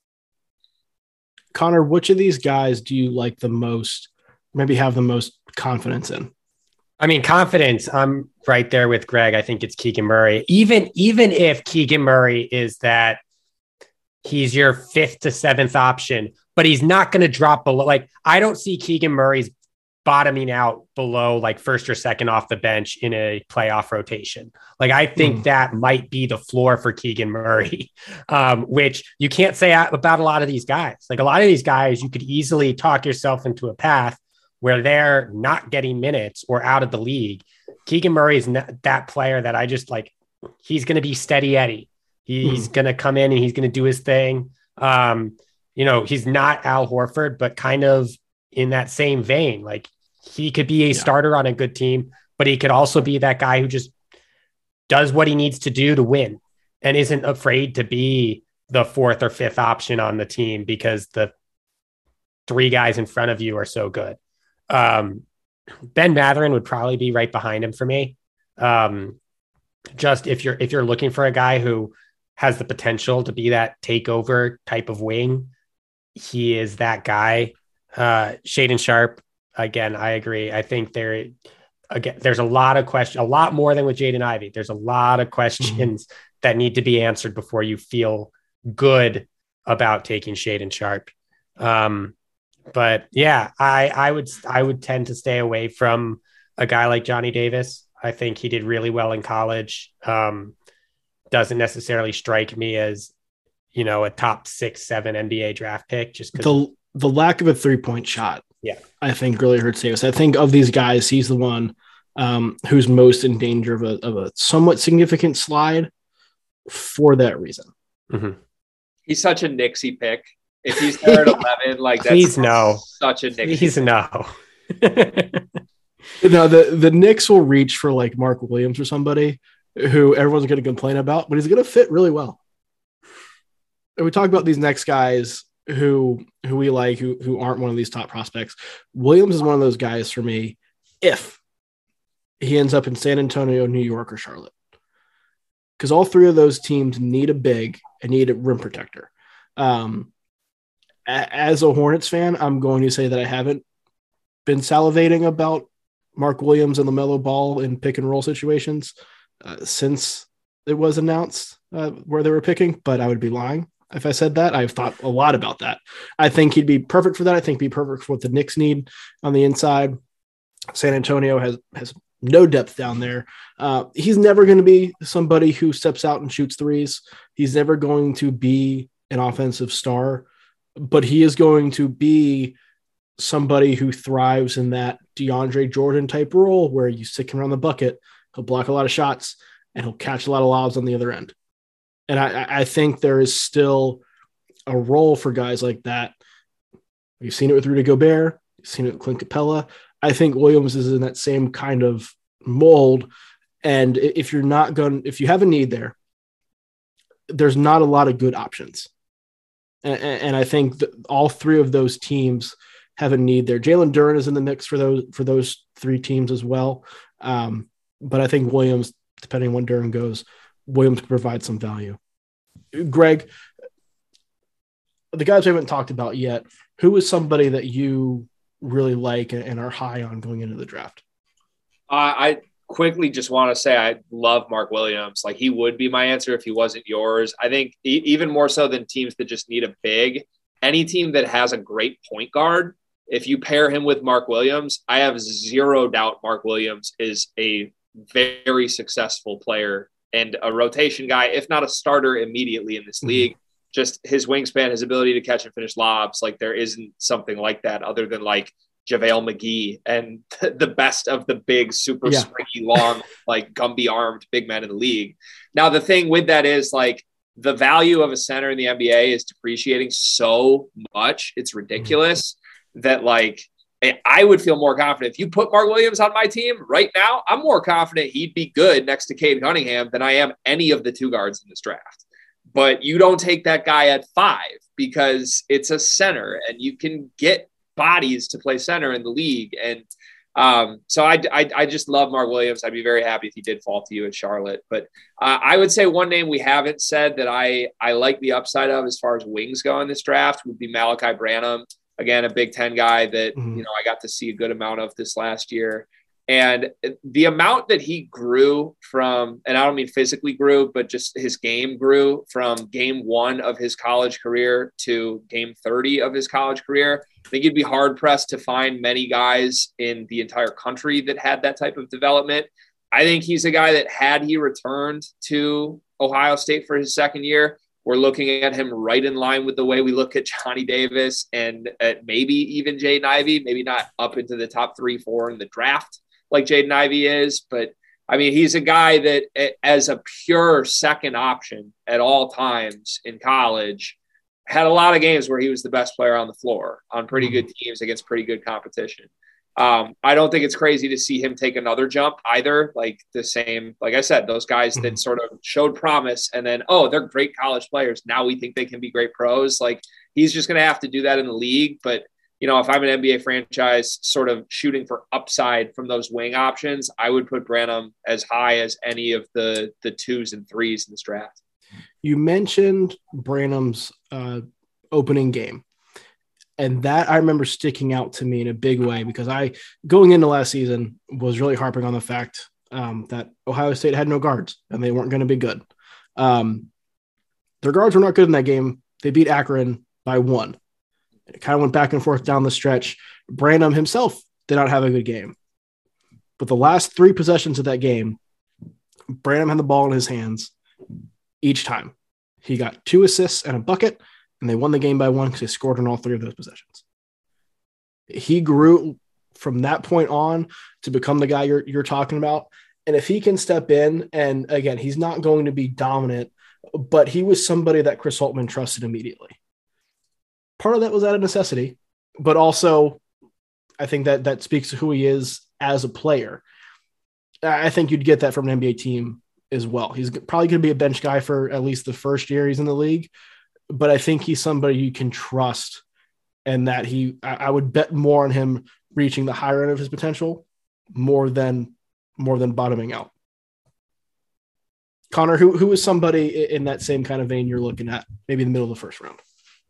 Connor, which of these guys do you like the most, maybe have the most confidence in? I mean, confidence, I'm right there with Greg. I think it's Keegan Murray. Even, even if Keegan Murray is that he's your fifth to seventh option, but he's not going to drop below. Like, I don't see Keegan Murray's bottoming out below like first or second off the bench in a playoff rotation. Like, I think mm. that might be the floor for Keegan Murray, um, which you can't say about a lot of these guys. Like, a lot of these guys, you could easily talk yourself into a path where they're not getting minutes or out of the league. Keegan Murray is not that player that I just like, he's going to be steady Eddie. He's mm. going to come in and he's going to do his thing. Um, you know, he's not Al Horford, but kind of in that same vein. Like, he could be a yeah. starter on a good team, but he could also be that guy who just does what he needs to do to win and isn't afraid to be the fourth or fifth option on the team because the three guys in front of you are so good. Um, Ben Mathurin would probably be right behind him for me. Um, just if you're if you're looking for a guy who has the potential to be that takeover type of wing, he is that guy. Uh, Shaden Sharp, again, I agree. I think there again there's a lot of questions, a lot more than with Jaden Ivey. There's a lot of questions mm-hmm. that need to be answered before you feel good about taking Shaden Sharp. Um, but yeah, I I would I would tend to stay away from a guy like Johnny Davis. I think he did really well in college. Um, doesn't necessarily strike me as, you know, a top six, seven N B A draft pick. Just the the lack of a three point shot, yeah, I think really hurts Davis. I think of these guys, he's the one um, who's most in danger of a of a somewhat significant slide for that reason. Mm-hmm. He's such a Nixie pick. If he's there at eleven, like that's please no, such a Nixie. Please no. No, the, the Knicks will reach for like Mark Williams or somebody who everyone's going to complain about, but he's going to fit really well. And we talk about these next guys who who we like, who who aren't one of these top prospects. Williams is one of those guys for me if he ends up in San Antonio, New York, or Charlotte. Because all three of those teams need a big and need a rim protector. Um, a- as a Hornets fan, I'm going to say that I haven't been salivating about Mark Williams and LaMelo Ball in pick and roll situations uh, since it was announced uh, where they were picking, but I would be lying if I said that. I've thought a lot about that. I think he'd be perfect for that. I think he'd be perfect for what the Knicks need on the inside. San Antonio has, has no depth down there. Uh, he's never going to be somebody who steps out and shoots threes. He's never going to be an offensive star, but he is going to be somebody who thrives in that DeAndre Jordan type role where you stick him around the bucket, he'll block a lot of shots, and he'll catch a lot of lobs on the other end. And I, I think there is still a role for guys like that. We've seen it with Rudy Gobert. We've seen it with Clint Capella. I think Williams is in that same kind of mold. And if you're not going, if you have a need there, there's not a lot of good options. And, and I think that all three of those teams have a need there. Jalen Duren is in the mix for those for those three teams as well. Um, but I think Williams, depending on when Duren goes, Williams can provide some value. Greg, the guys we haven't talked about yet, who is somebody that you really like and are high on going into the draft? Uh, I quickly just want to say I love Mark Williams. Like, he would be my answer if he wasn't yours. I think e- even more so than teams that just need a big, any team that has a great point guard, if you pair him with Mark Williams, I have zero doubt Mark Williams is a very successful player and a rotation guy, if not a starter immediately in this mm-hmm. league. Just his wingspan, his ability to catch and finish lobs, like there isn't something like that other than like JaVale McGee and the best of the big, super yeah. springy, long, like Gumby armed big men in the league. Now, the thing with that is like the value of a center in the N B A is depreciating so much. It's ridiculous mm-hmm. that like, I would feel more confident if you put Mark Williams on my team right now. I'm more confident he'd be good next to Cade Cunningham than I am any of the two guards in this draft. But you don't take that guy at five because it's a center and you can get bodies to play center in the league. And um, so I, I, I just love Mark Williams. I'd be very happy if he did fall to you in Charlotte. But uh, I would say one name we haven't said that I, I like the upside of as far as wings go in this draft would be Malachi Branham. Again, a Big Ten guy that, mm-hmm. you know, I got to see a good amount of this last year. And the amount that he grew from, and I don't mean physically grew, but just his game grew from game one of his college career to game thirty of his college career. I think you'd be hard pressed to find many guys in the entire country that had that type of development. I think he's a guy that had he returned to Ohio State for his second year, we're looking at him right in line with the way we look at Johnny Davis and at maybe even Jaden Ivey, maybe not up into the top three, four in the draft like Jaden Ivey is. But I mean, he's a guy that as a pure second option at all times in college had a lot of games where he was the best player on the floor on pretty good teams against pretty good competition. Um, I don't think it's crazy to see him take another jump either. Like the same, like I said, those guys that sort of showed promise and then, oh, they're great college players. Now we think they can be great pros. Like he's just going to have to do that in the league. But you know, if I'm an N B A franchise sort of shooting for upside from those wing options, I would put Branham as high as any of the the twos and threes in this draft. You mentioned Branham's uh, opening game. And that I remember sticking out to me in a big way because I, going into last season, was really harping on the fact um, that Ohio State had no guards and they weren't going to be good. Um, their guards were not good in that game. They beat Akron by one. It kind of went back and forth down the stretch. Branham himself did not have a good game. But the last three possessions of that game, Branham had the ball in his hands each time. He got two assists and a bucket, and they won the game by one because they scored on all three of those possessions. He grew from that point on to become the guy you're, you're talking about. And if he can step in, and again, he's not going to be dominant, but he was somebody that Chris Holtmann trusted immediately. Part of that was out of necessity, but also I think that that speaks to who he is as a player. I think you'd get that from an N B A team as well. He's probably going to be a bench guy for at least the first year he's in the league, but I think he's somebody you can trust, and that he, I would bet more on him reaching the higher end of his potential more than, more than bottoming out. Connor, who, who is somebody in that same kind of vein you're looking at, maybe in the middle of the first round?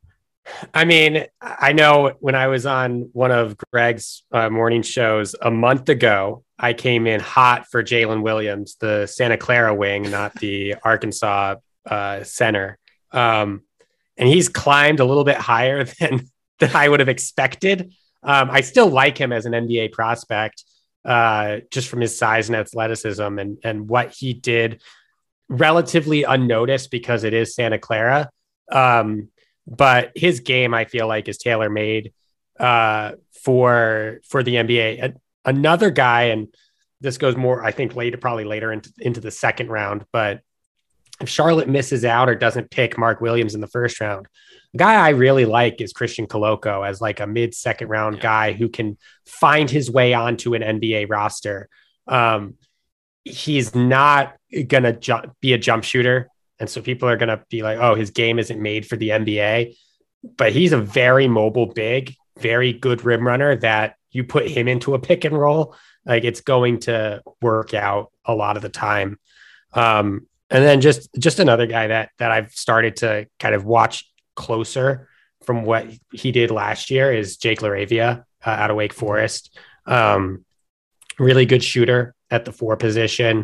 I mean, I know when I was on one of Greg's uh, morning shows a month ago, I came in hot for Jalen Williams, the Santa Clara wing, not the Arkansas uh, center. Um, and he's climbed a little bit higher than, than I would have expected. Um, I still like him as an N B A prospect, uh, just from his size and athleticism and, and what he did relatively unnoticed because it is Santa Clara. Um, But his game, I feel like, is tailor-made uh, for for the N B A. A- another guy, and this goes more, I think, later, probably later into, into the second round. But if Charlotte misses out or doesn't pick Mark Williams in the first round, the guy I really like is Christian Coloco as like a mid-second round yeah. guy who can find his way onto an N B A roster. Um, he's not going to ju- be a jump shooter. And so people are going to be like, oh, his game isn't made for the N B A. But he's a very mobile, big, very good rim runner that you put him into a pick and roll, like it's going to work out a lot of the time. Um, and then just just another guy that that I've started to kind of watch closer from what he did last year is Jake LaRavia uh, out of Wake Forest. Um, really good shooter at the four position.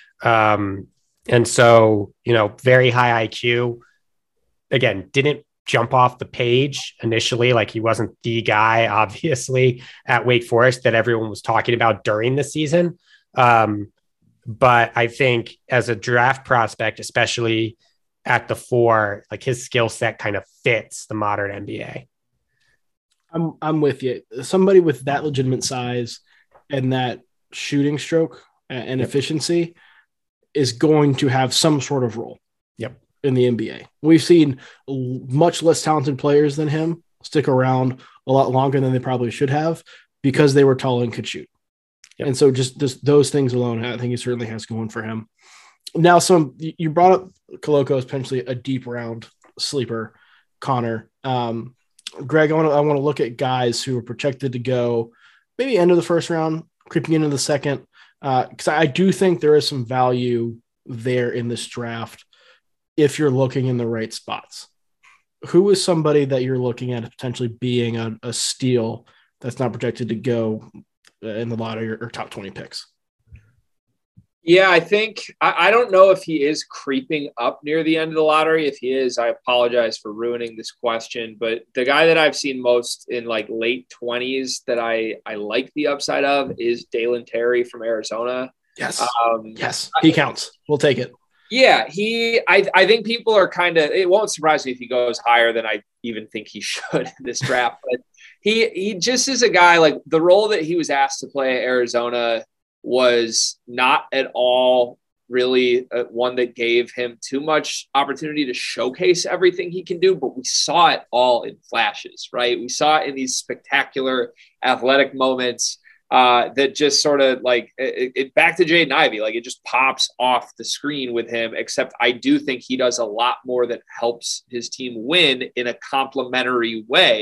Um, And so, you know, very high I Q. Again, didn't jump off the page initially. Like he wasn't the guy, obviously, at Wake Forest that everyone was talking about during the season. Um, but I think as a draft prospect, especially at the four, like his skill set kind of fits the modern N B A. I'm I'm with you. Somebody with that legitimate size and that shooting stroke and yep. efficiency is going to have some sort of role yep. in the N B A. We've seen much less talented players than him stick around a lot longer than they probably should have because they were tall and could shoot. Yep. And so just, just those things alone, I think he certainly has going for him. Now, some you brought up Coloco as potentially a deep round sleeper, Connor. Um, Greg, I want to I want to look at guys who are projected to go maybe end of the first round, creeping into the second. Because uh, I do think there is some value there in this draft if you're looking in the right spots. Who is somebody that you're looking at potentially being a, a steal that's not projected to go in the lottery or, or top twenty picks? Yeah, I think I, I don't know if he is creeping up near the end of the lottery. If he is, I apologize for ruining this question. But the guy that I've seen most in like late twenties that I, I like the upside of is Dalen Terry from Arizona. Yes. Um, yes. He counts. We'll take it. Yeah, he I, I think people are kind of, it won't surprise me if he goes higher than I even think he should in this draft. But he he just is a guy, like the role that he was asked to play at Arizona was not at all really uh, one that gave him too much opportunity to showcase everything he can do, but we saw it all in flashes, right? We saw it in these spectacular athletic moments uh, that just sort of like it, it back to Jaden Ivey, like it just pops off the screen with him, except I do think he does a lot more that helps his team win in a complementary way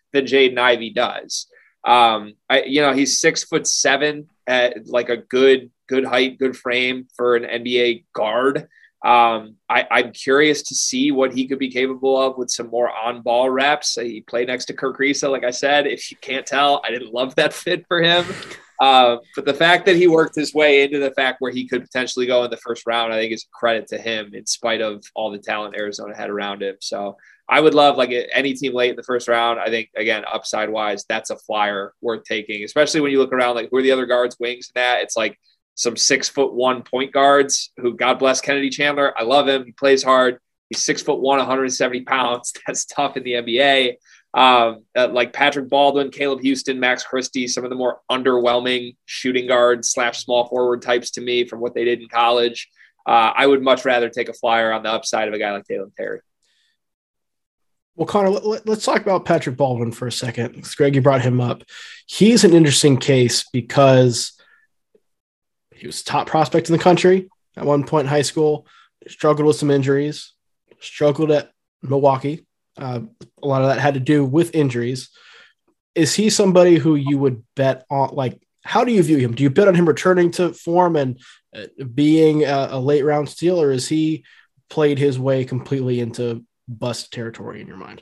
than Jaden Ivey does. Um, I, you know, he's six foot seven at like a good, good height, good frame for an N B A guard. Um, I, I'm curious to see what he could be capable of with some more on-ball reps. He played next to Kirk Risa, like I said. If you can't tell, I didn't love that fit for him. Uh, but the fact that he worked his way into the fact where he could potentially go in the first round, I think is a credit to him in spite of all the talent Arizona had around him. So I would love like any team late in the first round. I think, again, upside wise, that's a flyer worth taking, especially when you look around, like who are the other guards, wings in that? It's like some six foot one point guards who, God bless Kennedy Chandler. I love him. He plays hard. He's six foot one, one hundred seventy pounds. That's tough in the N B A. Um, uh, like Patrick Baldwin, Caleb Houston, Max Christie, some of the more underwhelming shooting guard slash small forward types to me from what they did in college. Uh, I would much rather take a flyer on the upside of a guy like Dalen Terry. Well, Connor, let, let's talk about Patrick Baldwin for a second. Greg, you brought him up. He's an interesting case because he was top prospect in the country at one point in high school, struggled with some injuries, struggled at Milwaukee. Uh, a lot of that had to do with injuries. Is he somebody who you would bet on? Like, how do you view him? Do you bet on him returning to form and uh, being a, a late round steal, or is he played his way completely into bust territory in your mind?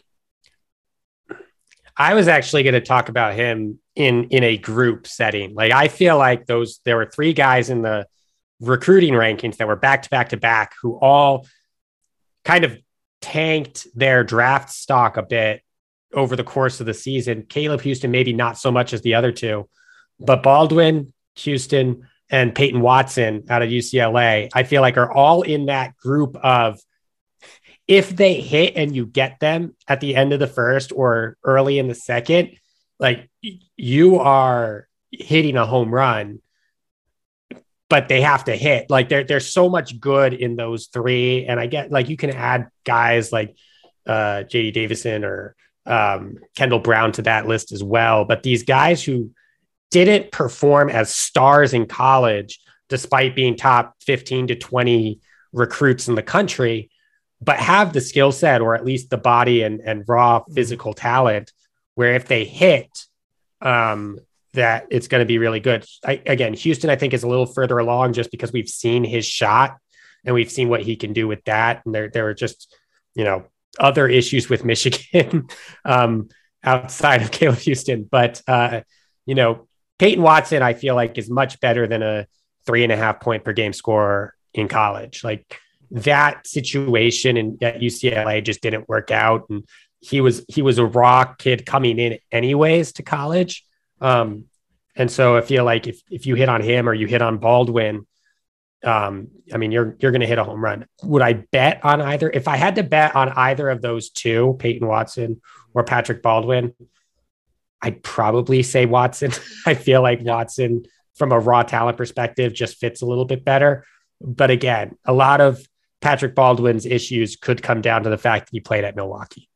I was actually going to talk about him in, in a group setting. Like, I feel like those, there were three guys in the recruiting rankings that were back to back to back who all kind of tanked their draft stock a bit over the course of the season. Caleb Houston, maybe not so much as the other two, but Baldwin, Houston, and Peyton Watson out of U C L A, I feel like are all in that group of, if they hit and you get them at the end of the first or early in the second, like you are hitting a home run, but they have to hit. Like there, there's so much good in those three. And I get like, you can add guys like uh, J D Davison or um, Kendall Brown to that list as well. But these guys who didn't perform as stars in college, despite being top fifteen to twenty recruits in the country, but have the skill set or at least the body and, and raw physical talent where if they hit, um, that it's going to be really good. I, again, Houston, I think, is a little further along just because we've seen his shot and we've seen what he can do with that. And there, there are just, you know, other issues with Michigan um, outside of Caleb Houston. But, uh, you know, Peyton Watson, I feel like, is much better than a three and a half point per game scorer in college. Like that situation in at U C L A just didn't work out. And he was, he was a raw kid coming in anyways to college. Um, and so I feel like if, if you hit on him or you hit on Baldwin, um, I mean, you're, you're going to hit a home run. Would I bet on either? If I had to bet on either of those two, Peyton Watson or Patrick Baldwin, I'd probably say Watson. I feel like Watson from a raw talent perspective just fits a little bit better. But again, a lot of Patrick Baldwin's issues could come down to the fact that he played at Milwaukee.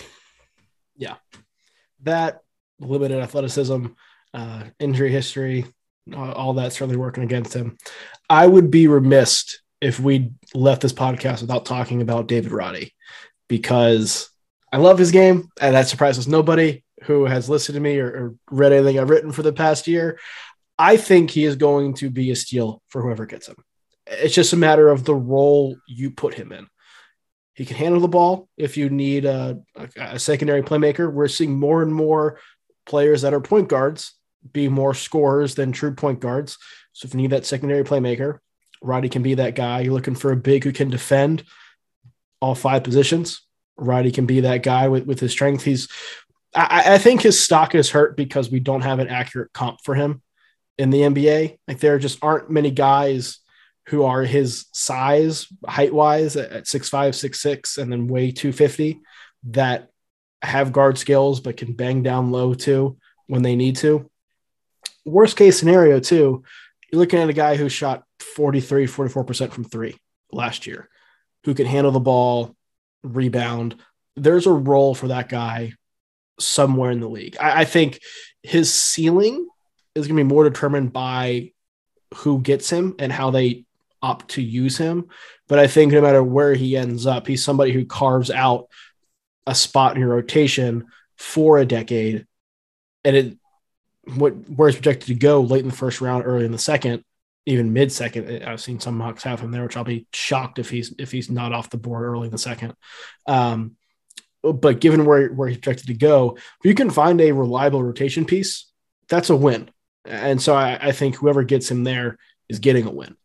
Yeah. That limited athleticism, uh, injury history, all that certainly working against him. I would be remiss if we left this podcast without talking about David Roddy, because I love his game, and that surprises nobody who has listened to me or, or read anything I've written for the past year. I think he is going to be a steal for whoever gets him. It's just a matter of the role you put him in. He can handle the ball if you need a, a, a secondary playmaker. We're seeing more and more players that are point guards be more scorers than true point guards. So if you need that secondary playmaker, Roddy can be that guy. You're looking for a big who can defend all five positions. Roddy can be that guy with, with his strength. He's, I, I think his stock is hurt because we don't have an accurate comp for him in the N B A. Like there just aren't many guys who are his size, height wise at six five, six six, and then weigh two fifty that have guard skills, but can bang down low too when they need to. Worst case scenario too, you're looking at a guy who shot forty-three, forty-four percent from three last year, who can handle the ball, rebound. There's a role for that guy somewhere in the league. I, I think his ceiling is going to be more determined by who gets him and how they opt to use him. But I think no matter where he ends up, he's somebody who carves out a spot in your rotation for a decade, and it what where it's projected to go late in the first round, early in the second, even mid second. I've seen some mocks have him there, which I'll be shocked if he's if he's not off the board early in the second. Um, but given where where he's projected to go, if you can find a reliable rotation piece, that's a win. And so I, I think whoever gets him there is getting a win.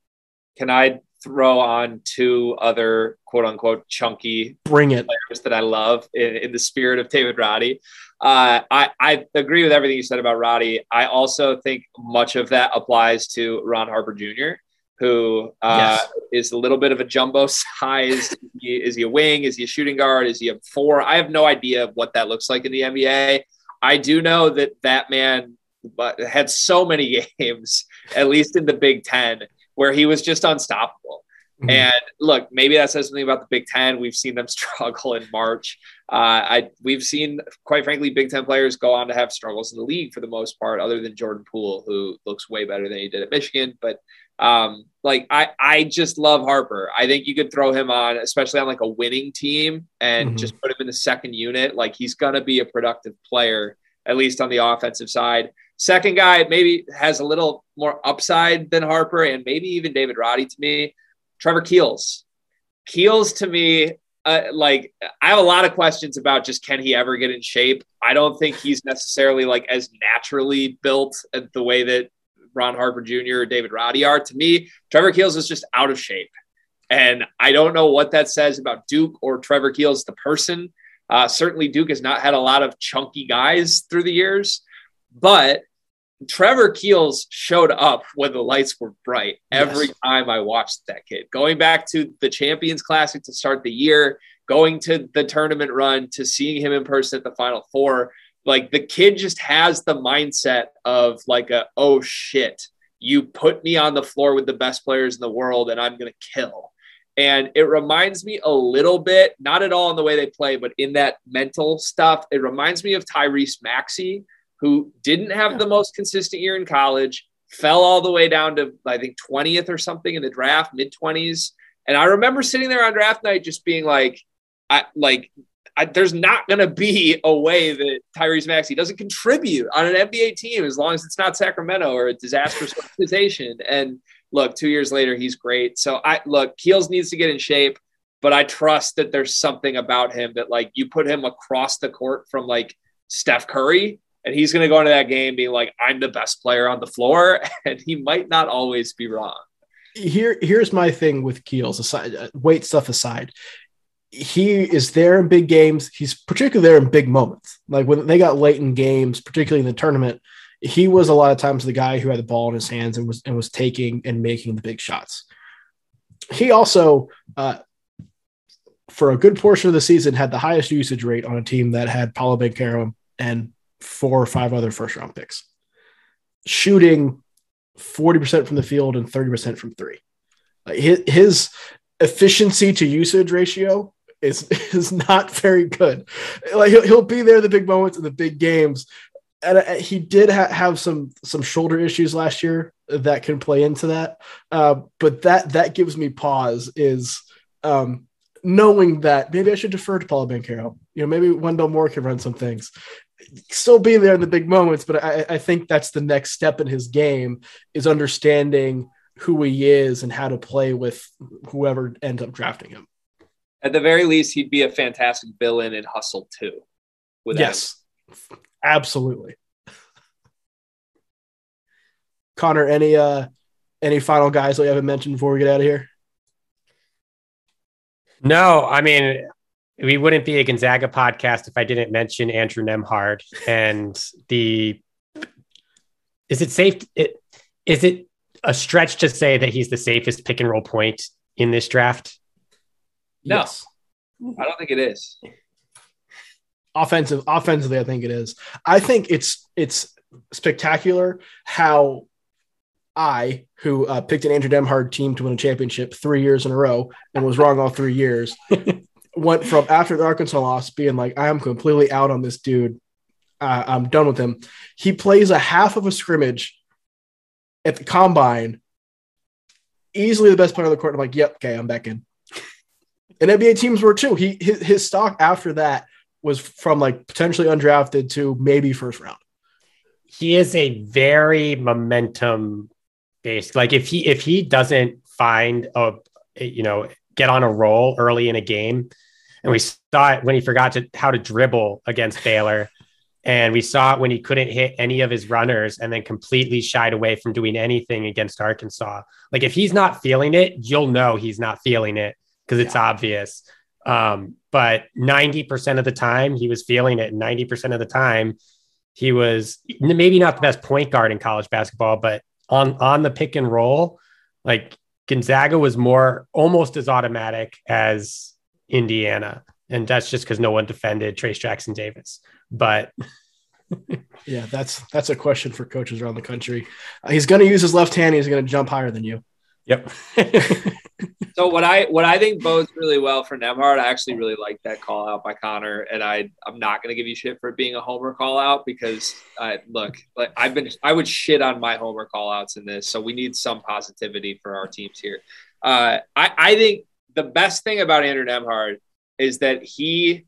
Can I throw on two other quote unquote chunky Bring it. players that I love in, in the spirit of David Roddy? Uh, I, I agree with everything you said about Roddy. I also think much of that applies to Ron Harper Junior, who uh, yes. is a little bit of a jumbo size. Is he, is he a wing? Is he a shooting guard? Is he a four? I have no idea of what that looks like in the N B A. I do know that that man had so many games, at least in the Big Ten, where he was just unstoppable. Mm-hmm. And look, maybe that says something about the Big Ten. We've seen them struggle in March. Uh, I we've seen, quite frankly, Big Ten players go on to have struggles in the league for the most part, other than Jordan Poole, who looks way better than he did at Michigan. But um, like, I, I just love Harper. I think you could throw him on, especially on like a winning team, and mm-hmm. just put him in the second unit. Like, he's going to be a productive player, at least on the offensive side. Second guy maybe has a little more upside than Harper, and maybe even David Roddy to me, Trevor Keels. Keels to me, uh, like, I have a lot of questions about just can he ever get in shape. I don't think he's necessarily like as naturally built the way that Ron Harper Junior or David Roddy are. To me, Trevor Keels is just out of shape. And I don't know what that says about Duke or Trevor Keels, the person. Uh, certainly Duke has not had a lot of chunky guys through the years, but Trevor Keels showed up when the lights were bright every yes. time I watched that kid. Going back to the Champions Classic to start the year, going to the tournament run, to seeing him in person at the Final Four, like, the kid just has the mindset of like a, oh shit, you put me on the floor with the best players in the world and I'm going to kill. And it reminds me a little bit, not at all in the way they play, but in that mental stuff, it reminds me of Tyrese Maxey, who didn't have the most consistent year in college, fell all the way down to, I think, twentieth or something in the draft, mid-twenties. And I remember sitting there on draft night just being like, I like, I, there's not going to be a way that Tyrese Maxey doesn't contribute on an N B A team as long as it's not Sacramento or a disastrous organization. And look, two years later, he's great. So I look, Keels needs to get in shape, but I trust that there's something about him that, like, you put him across the court from like Steph Curry, and he's going to go into that game being like, I'm the best player on the floor, and he might not always be wrong. Here, here's my thing with Keels, aside, uh, weight stuff aside. He is there in big games. He's particularly there in big moments. Like when they got late in games, particularly in the tournament, he was a lot of times the guy who had the ball in his hands and was and was taking and making the big shots. He also, uh, for a good portion of the season, had the highest usage rate on a team that had Paolo Banchero and four or five other first-round picks, shooting forty percent from the field and thirty percent from three. Uh, his, his efficiency to usage ratio is, is not very good. Like he'll, he'll be there in the big moments in the big games. And uh, he did ha- have some some shoulder issues last year that can play into that. Uh, but that that gives me pause is um, knowing that maybe I should defer to Paolo Banchero. You know, maybe Wendell Moore can run some things. Still be there in the big moments, but I, I think that's the next step in his game is understanding who he is and how to play with whoever ends up drafting him. At the very least, he'd be a fantastic villain in Hustle too. Yes, him. Absolutely. Connor, any uh, any final guys that we haven't mentioned before we get out of here? No, I mean, we wouldn't be a Gonzaga podcast if I didn't mention Andrew Nembhard and the. Is it safe? It, is it a stretch to say that he's the safest pick and roll point in this draft? No, yes. I don't think it is. Offensive, offensively, I think it is. I think it's it's spectacular how I, who uh, picked an Andrew Nembhard team to win a championship three years in a row and was wrong all three years, went from after the Arkansas loss being like, I am completely out on this dude. Uh, I'm done with him. He plays a half of a scrimmage at the combine, easily the best player on the court. I'm like, yep, okay, I'm back in. And N B A teams were too. He his, his stock after that was from like potentially undrafted to maybe first round. He is a very momentum based. Like if he if he doesn't find a you know get on a roll early in a game, and we saw it when he forgot to how to dribble against Baylor, and we saw it when he couldn't hit any of his runners, and then completely shied away from doing anything against Arkansas. Like if he's not feeling it, you'll know he's not feeling it because it's yeah. obvious. Um, but ninety percent of the time he was feeling it. ninety percent of the time he was maybe not the best point guard in college basketball, but on, on the pick and roll, like Gonzaga was more almost as automatic as Indiana. And that's just because no one defended Trace Jackson Davis. But yeah, that's, that's a question for coaches around the country. Uh, he's going to use his left hand. He's going to jump higher than you. Yep. So what I what I think bodes really well for Nembhard, I actually really like that call out by Connor, and I I'm not going to give you shit for it being a homer call out because I look like I've been I would shit on my homer call outs in this, so we need some positivity for our teams here. Uh, I I think the best thing about Andrew Nembhard is that he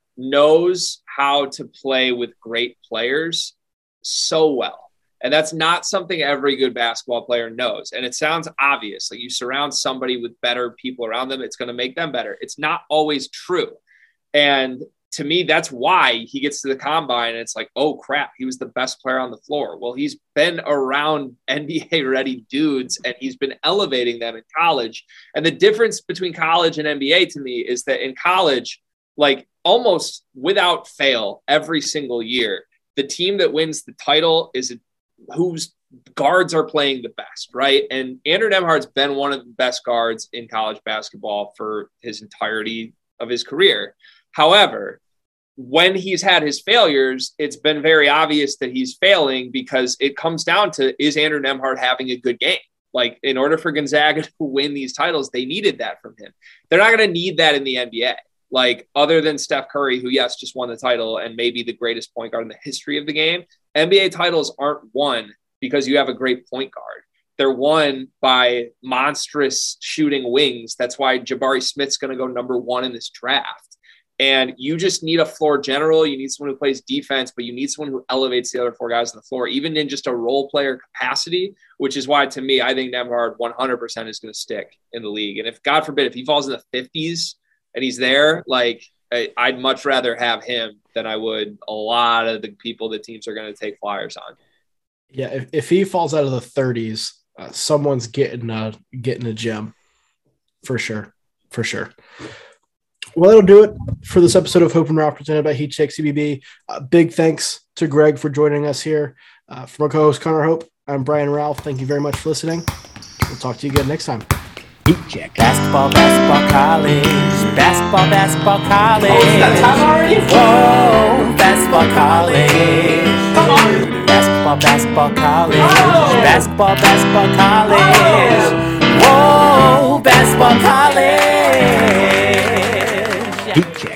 knows how to play with great players so well. And that's not something every good basketball player knows. And it sounds obvious. Like you surround somebody with better people around them, it's going to make them better. It's not always true. And to me, that's why he gets to the combine and it's like, oh crap, he was the best player on the floor. Well, he's been around N B A ready dudes and he's been elevating them in college. And the difference between college and N B A to me is that in college, like almost without fail, every single year, the team that wins the title is a whose guards are playing the best, right? And Andrew Nembhard's been one of the best guards in college basketball for his entirety of his career. However, when he's had his failures, it's been very obvious that he's failing because it comes down to, is Andrew Nembhard having a good game? Like in order for Gonzaga to win these titles, they needed that from him. They're not going to need that in the N B A. Like other than Steph Curry, who yes, just won the title and maybe the greatest point guard in the history of the game, N B A titles aren't won because you have a great point guard. They're won by monstrous shooting wings. That's why Jabari Smith's going to go number one in this draft. And you just need a floor general. You need someone who plays defense, but you need someone who elevates the other four guys on the floor, even in just a role player capacity, which is why, to me, I think Nembhard one hundred percent is going to stick in the league. And if, God forbid, if he falls in the fifties and he's there, like I, I'd much rather have him than I would a lot of the people that teams are going to take flyers on. Yeah, if, if he falls out of the thirties, uh, someone's getting a, getting a gem for sure, for sure. Well, that'll do it for this episode of Hoop and Rock presented by Heat Check C B B. Uh, big thanks to Greg for joining us here. Uh, from our co-host Connor Hope, I'm Brian Ralph. Thank you very much for listening. We'll talk to you again next time. Heat check. Basketball, basketball, college. Basketball, basketball, college. Oh, is that time already? Whoa, basketball, college. Come on. Basketball, basketball, college. Oh. Basketball, basketball, college. Oh. Whoa, basketball, college. Heat check.